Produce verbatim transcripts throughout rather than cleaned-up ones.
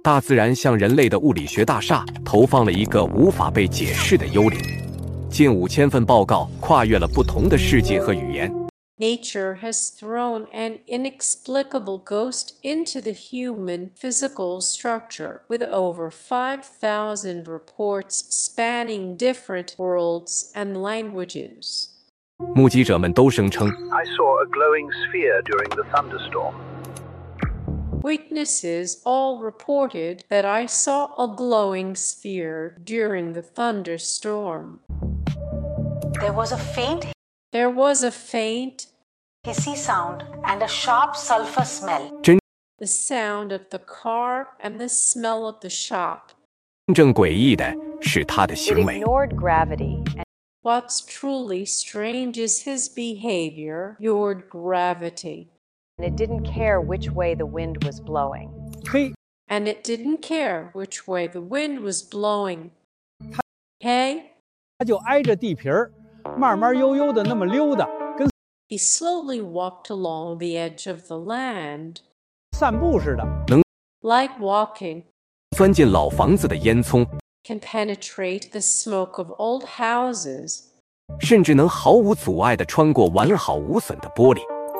大自然向人类的物理学大厦投放了一个无法被解释的幽灵。近五千份报告跨越了不同的世界和语言。 Nature has thrown an inexplicable ghost into the human physical structure, with over five thousand reports spanning different worlds and languages. 目击者们都声称 I saw a glowing sphere during the thunderstorm. Witnesses all reported that I saw a glowing sphere during the thunderstorm. There was a faint There was a faint, hissy sound and a sharp sulfur smell. the sound of the car and the smell of the shop. 真正诡异的是他的 It 行为。 ignored gravity and What's truly strange is his behavior toward gravity. it didn't care which way the wind was blowing. 嘿， And it didn't care which way the wind was blowing. Hey, 他就挨着地皮儿，慢慢悠悠的那么溜达，跟 he slowly walked along the edge of the land, 散步似的。 like walking 钻进老房子的烟囱， can penetrate the smoke of old houses, 甚至能毫无阻碍地穿过完好无损的玻璃。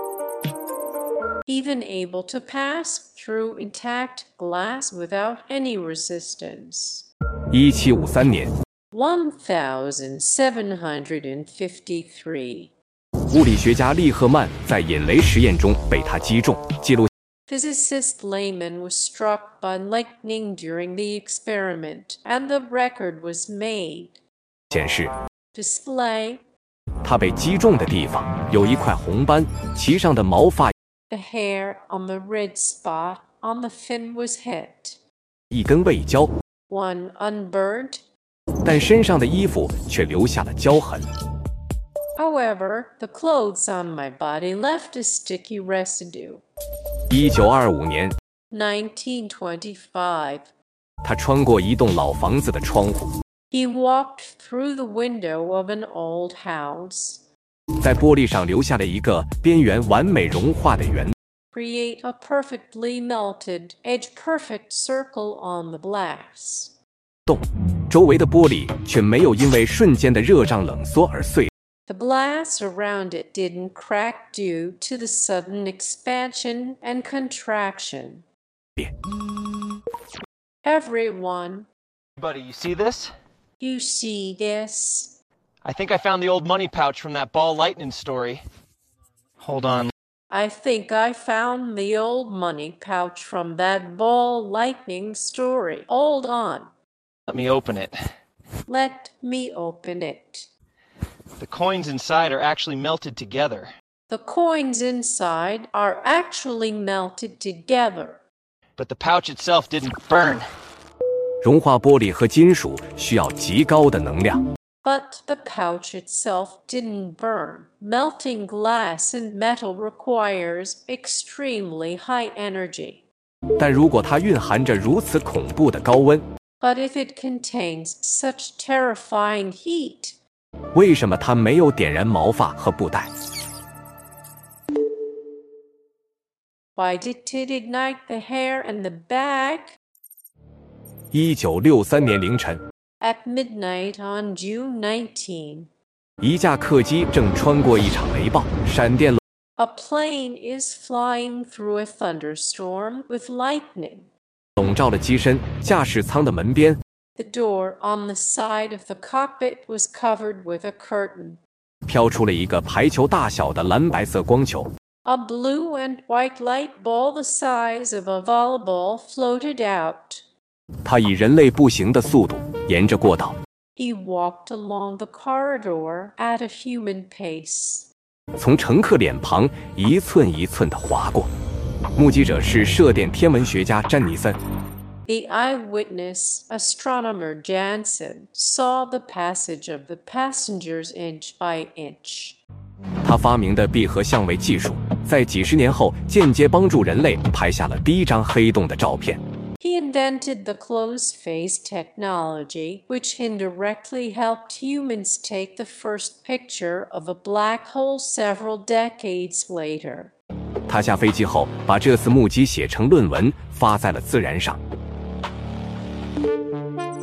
even able to pass through intact glass without any resistance. 一七五三年， one thousand seven hundred fifty-three. 物理学家利赫曼在引雷实验中被他击中，记录 Physicist Lehman was struck by lightning during the experiment, and the record was made. 显示， Display 他被击中的地方有一块红斑，其上的毛发 the hair on the red spot on the fin was hit. 一根未焦， One unburnt. 但身上的衣服却留下了焦痕。 However, the clothes on my body left a sticky residue. 一九二五年， nineteen twenty-five. 他穿过一栋老房子的窗户， He walked through the window of an old house. 在玻璃上留下了一个边缘完美融化的圆 Create a perfectly melted, edge-perfect circle on the glass. 洞，周围的玻璃却没有因为瞬间的热胀冷缩而碎。 The glass around it didn't crack due to the sudden expansion and contraction. Everyone, Buddy, you see this? you see this? I think I found the old money pouch from that ball lightning story. Hold on. I think I found the old money pouch from that ball lightning story. Hold on. Let me open it. Let me open it. The coins inside are actually melted together. The coins inside are actually melted together. But the pouch itself didn't burn. 融化玻璃和金属需要极高的能量， But the pouch itself didn't burn. Melting glass and metal requires extremely high energy. 但如果它蕴含着如此恐怖的高温， But if it contains such terrifying heat, 为什么它没有点燃毛发和布带？ why did it ignite the hair and the bag? 一九六三年凌晨， At midnight on June nineteenth, 一架客机正穿过一场雷暴，闪电 a plane is flying through a thunderstorm with lightning. 笼罩了机身，驾驶舱的门边 The door on the side of the cockpit was covered with a curtain. 飘出了一个排球大小的蓝白色光球， A blue and white light ball the size of a volleyball floated out. 它以人类步行的速度沿着过道， He walked along the corridor at a human pace. 从乘客脸庞一寸一寸地划过。目击者是射电天文学家詹尼森。 The eyewitness, astronomer Jansen, saw the passage of the passengers inch by inch. 他发明的闭合相位技术，在几十年后间接帮助人类拍下了第一张黑洞的照片。 He invented the closed phase technology, which indirectly helped humans take the first picture of a black hole several decades later. 他下飞机后，把这次目击写成论文，发在了《自然》上。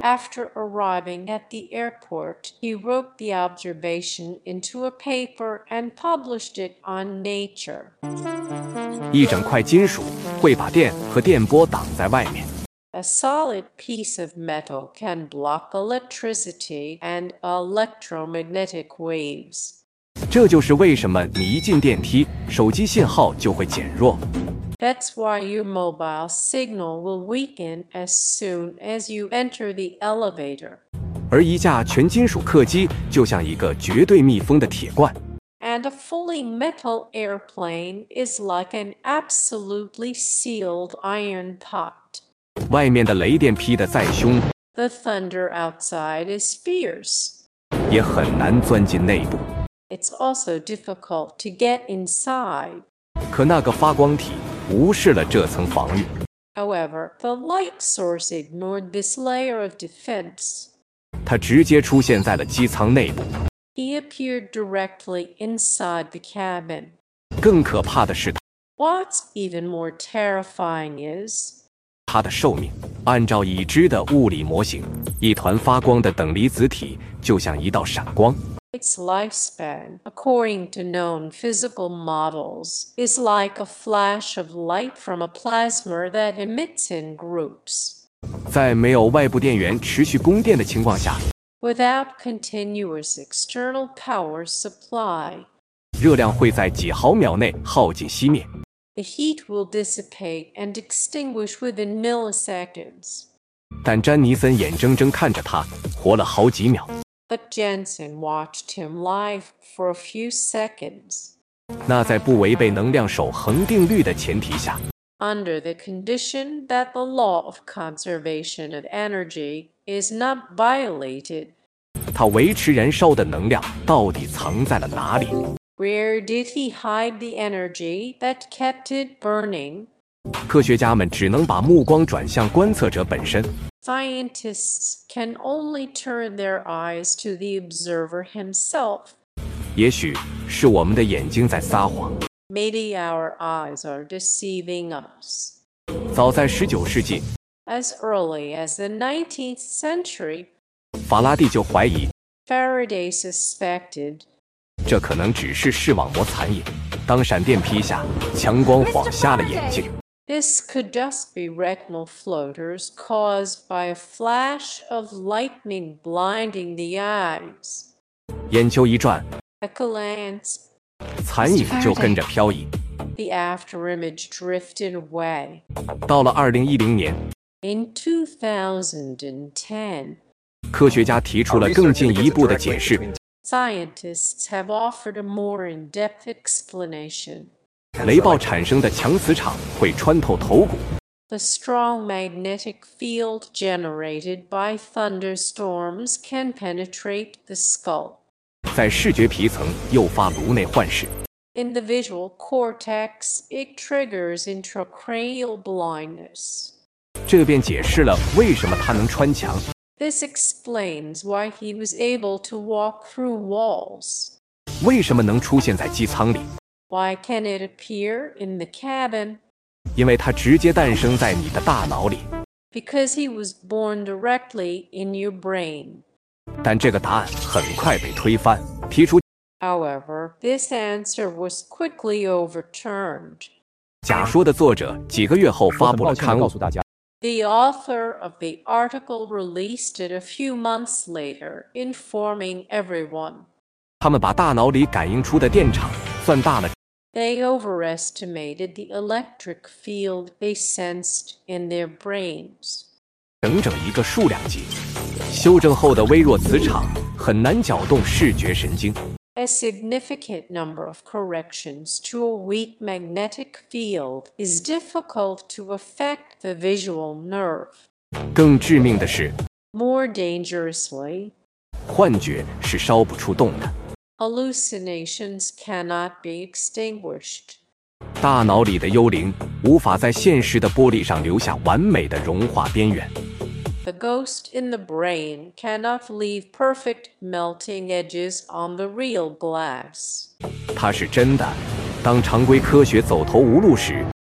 After arriving at the airport, he wrote the observation into a paper and published it on Nature. 一整块金属会把电和电波挡在外面。 A solid piece of metal can block electricity and electromagnetic waves. 这就是为什么你一进电梯，手机信号就会减弱。 That's why your mobile signal will weaken as soon as you enter the elevator. 而一架全金属客机就像一个绝对密封的铁罐。 And a fully metal airplane is like an absolutely sealed iron pot. 外面的雷电劈得再凶， The thunder outside is fierce. 也很难钻进内部。 It's also difficult to get inside. 可那个发光体无视了这层防御， However, the light source ignored this layer of defense. 它直接出现在了机舱内部。 He appeared directly inside the cabin. 更可怕的是， What's even more terrifying is 它的寿命。按照已知的物理模型，一团发光的等离子体就像一道闪光。 its lifespan, according to known physical models, is like a flash of light from a plasma that emits in groups. 在没有外部电源持续供电的情况下， Without continuous external power supply, 热量会在几毫秒内耗尽熄灭。 the heat will dissipate and extinguish within milliseconds. 但詹尼森眼睁睁看着他活了好几秒。 But Jensen watched him live for a few seconds. 那在不违背能量守恒定律的前提下， Under the condition that the law of conservation of energy is not violated, 他维持燃烧的能量到底藏在了哪里？ where did he hide the energy that kept it burning? 科学家们只能把目光转向观测者本身。 Scientists can only turn their eyes to the observer himself. 也许是我们的眼睛在撒谎。 Maybe our eyes are deceiving us. 早在十九世纪， As early as the nineteenth century, 法拉第就怀疑 Faraday suspected 这可能只是视网膜残影。当闪电劈下，强光晃瞎了眼睛。 this could just be retinal floaters caused by a flash of lightning blinding the eyes. 眼球一转， A glance, 残影就跟着漂移。 the afterimage drifted away. 到了二零一零年， In two thousand ten, 科学家提出了更进一步的解释。 scientists have offered a more in-depth explanation. 雷暴产生的强磁场会穿透头骨， The strong magnetic field generated by thunderstorms can penetrate the skull. 在视觉皮层诱发颅内幻视。 In the visual cortex, it triggers intracranial blindness. 这便解释了为什么他能穿墙。 This explains why he was able to walk through walls. 为什么能出现在机舱里？ Why can it appear in the cabin? 因为它直接诞生在你的大脑里。 Because he was born directly in your brain. 但这个答案很快被推翻，提出 However, this answer was quickly overturned. 假说的作者几个月后发布了刊物。 The author of the article released it a few months later, informing everyone. 他们把大脑里感应出的电场算大了， They overestimated the electric field they sensed in their brains. 整整一个数量级。修正后的微弱磁场很难搅动视觉神经。 A significant number of corrections to a weak magnetic field is difficult to affect the visual nerve. 更致命的是， More dangerously, 幻觉是烧不出动的。 hallucinations cannot be extinguished. 大脑里的幽灵无法在现实的玻璃上留下完美的融化边缘。 The ghost in the brain cannot leave perfect melting edges on the real glass. 它是真的。当常规科学走投无路时，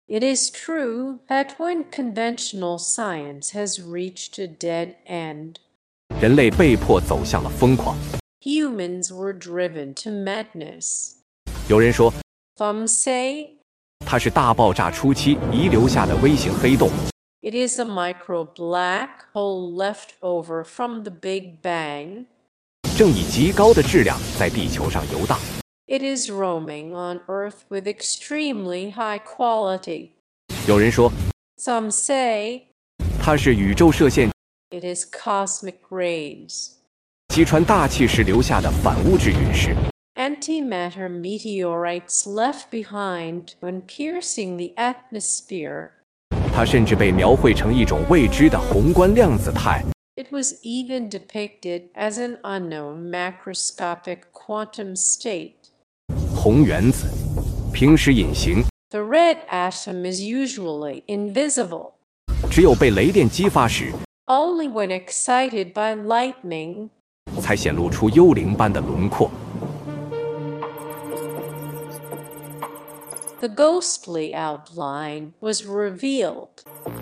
It is true that when conventional science has reached a dead end, 人类被迫走向了疯狂。 humans were driven to madness. 有人说， Some say 它是大爆炸初期遗留下的微型黑洞， it is a micro black hole left over from the Big Bang. 正以极高的质量在地球上游荡。 It is roaming on Earth with extremely high quality. 有人说， Some say 它是宇宙射线 it is cosmic rays. 击穿大气时留下的反物质陨石。 Antimatter meteorites left behind when piercing the atmosphere. 它甚至被描绘成一种未知的宏观量子态。 It was even depicted as an unknown macroscopic quantum state. 红原子平时隐形， The red atom is usually invisible. 只有被雷电激发时， Only when excited by lightning, 才显露出幽灵般的轮廓。 the ghostly outline was revealed.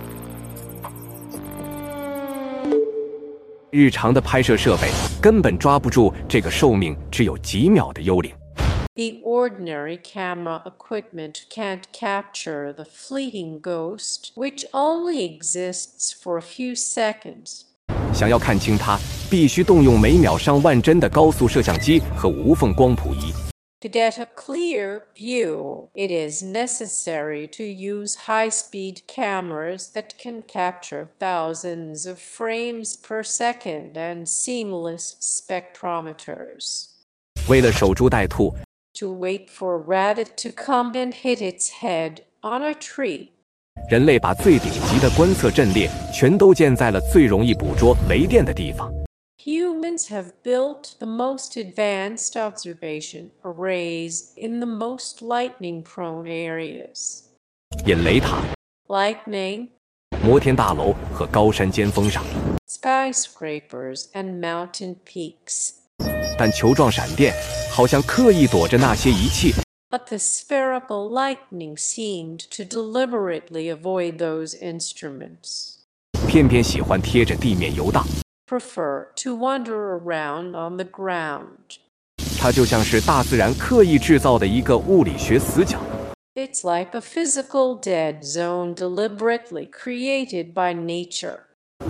日常的拍摄设备根本抓不住这个寿命只有几秒的幽灵。 The ordinary camera equipment can't capture the fleeting ghost, which only exists for a few seconds. 想要看清它，必须动用每秒上万帧的高速摄像机和无缝光谱仪。 To get a clear view, it is necessary to use high-speed cameras that can capture thousands of frames per second and seamless spectrometers. 为了守株待兔， To wait for a rabbit to come and hit its head on a tree. 人类把最顶级的观测阵列全都建在了最容易捕捉雷电的地方。 Humans have built the most advanced observation arrays in the most lightning-prone areas. 引雷塔、 Lightning, 摩天大楼和高山尖峰上， skyscrapers, and mountain peaks. 但球状闪电好像刻意躲着那些仪器。 But the spherical lightning seemed to deliberately avoid those instruments, 偏偏喜欢贴着地面游荡。 prefer to wander around on the ground. 它就像是大自然刻意制造的一个物理学死角。 It's like a physical dead zone deliberately created by nature.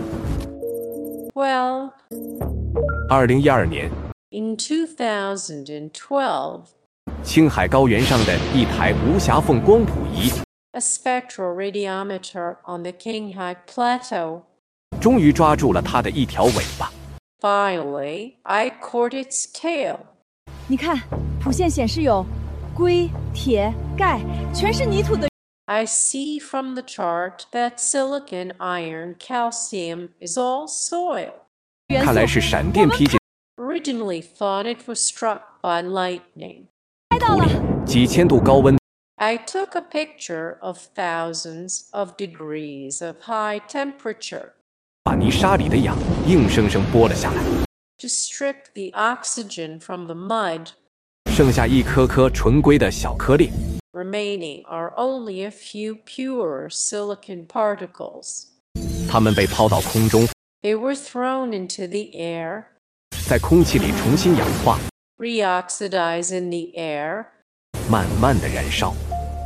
Well, 二零一二年， in two thousand twelve, 青海高原上的一台无狭缝光谱仪， a spectral radiometer on the Qinghai Plateau. 终于抓住了它的一条尾巴。 Finally, I caught its tail. 你看，谱线显示有硅、铁、钙，全是泥土的。 I see from the chart that silicon, iron, calcium is all soil. 看来是闪电劈进 Originally thought it was struck by lightning. 土里，几千度高温。 I took a picture of thousands of degrees of high temperature 把泥沙里的氧硬生生剥了下来， to strip the oxygen from the mud. 剩下一颗颗纯硅的小颗粒。 Remaining are only a few pure silicon particles. 它们被抛到空中， They were thrown into the air, 在空气里重新氧化， reoxidize in the air, 慢慢的燃烧。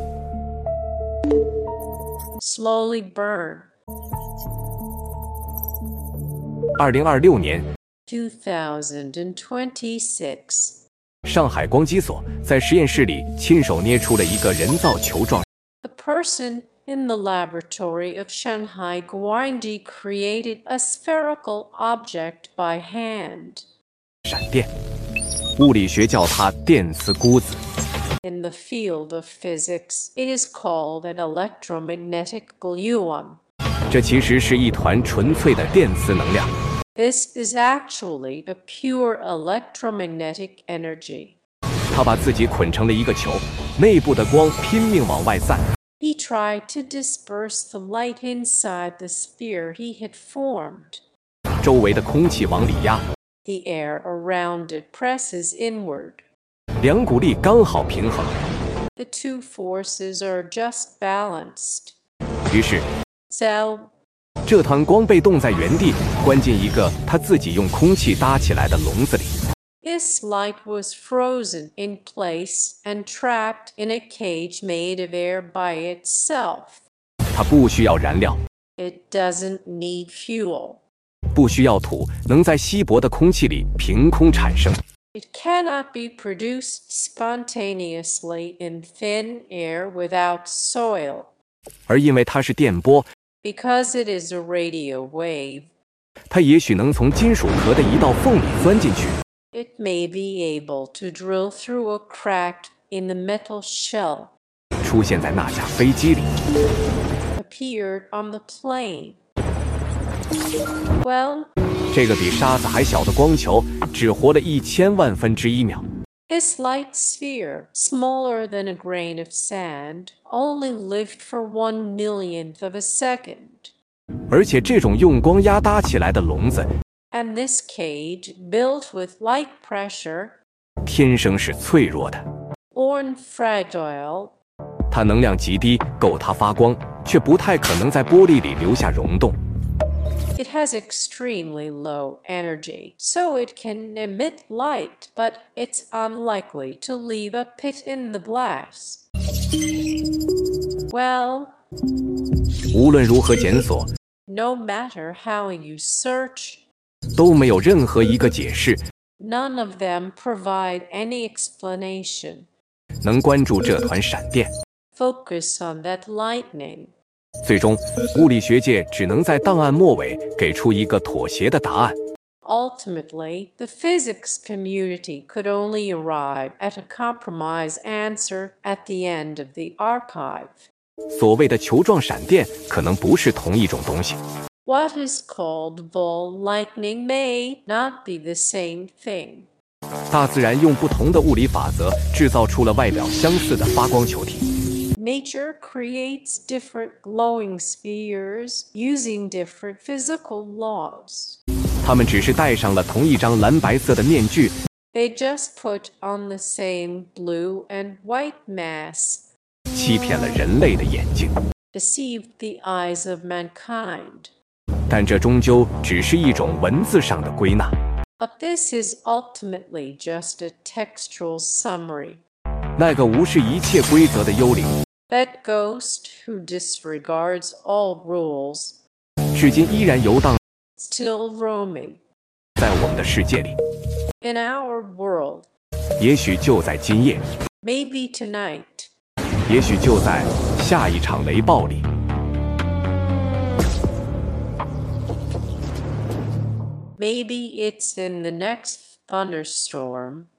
slowly burn. 二零二六年， two thousand twenty-six. 上海光机所在实验室里亲手捏出了一个人造球状 The person in the laboratory of Shanghai Guangdi created a spherical object by hand. 闪电，物理学叫它电磁孤子。 In the field of physics, it is called an electromagnetic gluon. 这其实是一团纯粹的电磁能量。 This is actually a pure electromagnetic energy. 他把自己捆成了一个球，内部的光拼命往外散。 He tried to disperse the light inside the sphere he had formed. 周围的空气往里压， The air around it presses inward. 两股力刚好平衡。 the two forces are just balanced. 于是， So, 这团光被冻在原地，关进一个他自己用空气搭起来的笼子里。 this light was frozen in place and trapped in a cage made of air by itself. 它不需要燃料， It doesn't need fuel. 不需要土，能在稀薄的空气里凭空产生。 It cannot be produced spontaneously in thin air without soil. 而因为它是电波， Because it is a radio wave, 它也许能从金属壳的一道缝里钻进去。 it may be able to drill through a crack in the metal shell, 出现在那架飞机里。 appeared on the plane. Well, 这个比沙子还小的光球，只活了一千万分之一秒。 this light sphere, smaller than a grain of sand, only lived for one millionth of a second. 而且这种用光压搭起来的笼子， And this cage, built with light pressure, 天生是脆弱的。 born fragile, 它能量极低，够它发光，却不太可能在玻璃里留下溶洞。 it has extremely low energy, so it can emit light, but it's unlikely to leave a pit in the blast. Well, 无论如何检索， no matter how you search, 都没有任何一个解释 none of them provide any explanation. 能关注这团闪电。 Focus on that lightning. 最终，物理学界只能在档案末尾给出一个妥协的答案。 Ultimately, the physics community could only arrive at a compromise answer at the end of the archive. 所谓的球状闪电可能不是同一种东西。 What is called ball lightning may not be the same thing. 大自然用不同的物理法则制造出了外表相似的发光球体。 Nature creates different glowing spheres using different physical laws. 它们只是戴上了同一张蓝白色的面具， They just put on the same blue and white mask, 欺骗了人类的眼睛。 deceived the eyes of mankind. 但这终究只是一种文字上的归纳。 But this is ultimately just a textual summary. 那个无视一切规则的幽灵， That ghost who disregards all rules, 至今依然游荡 still roaming 在我们的世界里。 in our world. 也许就在今夜， Maybe tonight. 也许就在下一场雷暴里。 Maybe it's in the next thunderstorm.